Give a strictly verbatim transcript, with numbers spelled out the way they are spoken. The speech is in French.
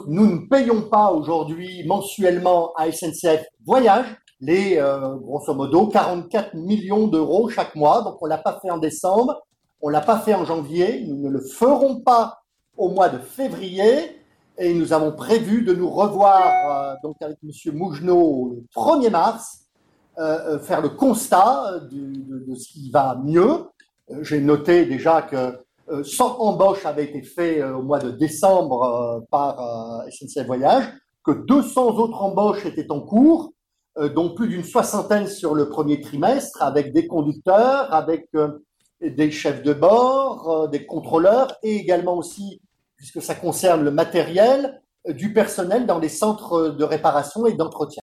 Nous ne payons pas aujourd'hui mensuellement à S N C F Voyage les, euh, grosso modo, quarante-quatre millions d'euros chaque mois. Donc, on ne l'a pas fait en décembre, on ne l'a pas fait en janvier, nous ne le ferons pas au mois de février. Et nous avons prévu de nous revoir euh, donc avec M. Mougenot le premier mars, euh, faire le constat du, de, de ce qui va mieux. Euh, J'ai noté déjà que euh, cent embauches avaient été faites euh, au mois de décembre euh, par euh, S N C F Voyage, que deux cents autres embauches étaient en cours, euh, dont plus d'une soixantaine sur le premier trimestre, avec des conducteurs, avec euh, des chefs de bord, euh, des contrôleurs, et également aussi, puisque ça concerne le matériel, euh, du personnel dans les centres de réparation et d'entretien.